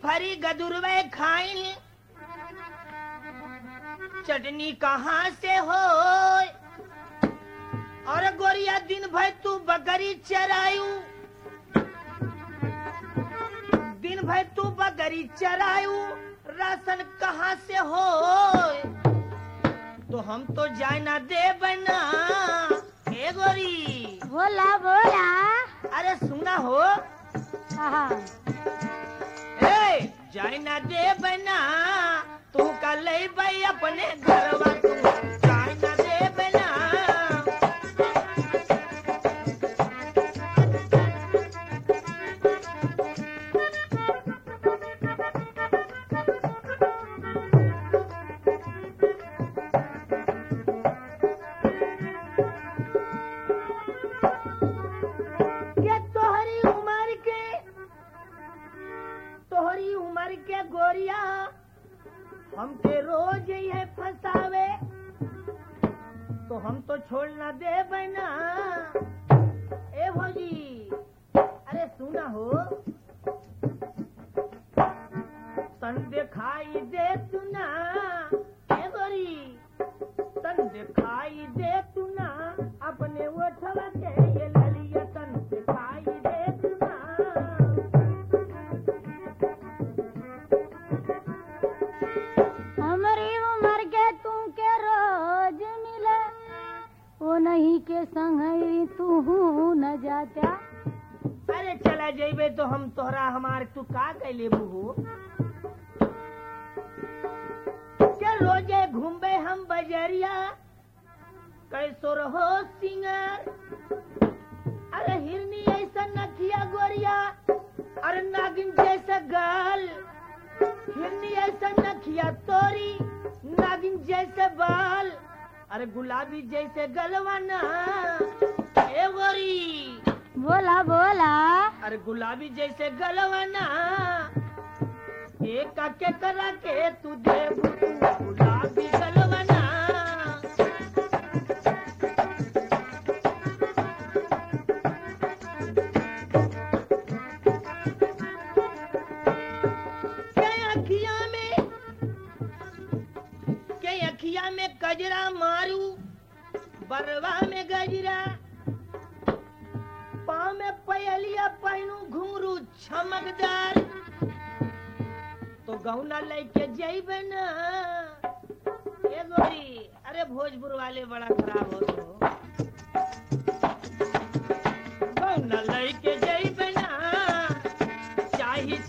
फरी गदुरवे खाइल, चटनी कहाँ से हो? और गोरिया दिन भर तू बकरी चरायू, दिन भर तू बकरी चरायू, राशन कहाँ से हो? तो हम तो जाए ना दे बना। ए गोरी बोला बोला। अरे सुना हो, हाँ। ए जाए ना दे बना, तू का ले भाई अपने घरवा, तू जाए ना दे बना। गोरिया हमके रोज ये फंसावे, तो हम तो छोड़ ना दे बना। ए भौजी अरे सुना हो, तन दिखाई दे तू ना। ए गोरी तन दिखाई दे तू ना, अपने ओठवा के ये ललिया तन दिखाई दे तू ना। नहीं के संग तू न जाता। अरे चला जेबे तो हम तोहरा हमार तू का कैले बहू के रोजे घूमबे हम बजरिया, कैसो रहो सिंगर। अरे हिरनी ऐसा नखिया गोरिया, अरे नागिन जैसा गाल, हिरनी ऐसा नखिया तोरी, नागिन जैसे बाल, अरे गुलाबी जैसे गलवाना। ए गोरी बोला बोला। अरे गुलाबी जैसे गलवाना, एक के करा के तू दे गुलाबी गलवाना। अखिया में गजरा मारू, बरवा में गजरा, पाँव में पयलिया पहनू, घुंघरू चमकदार, तो गौना लेके जइबे ना। ए गोरी अरे भोजपुर वाले बड़ा खराब हो तो, गौना लेके जइबे ना, चाही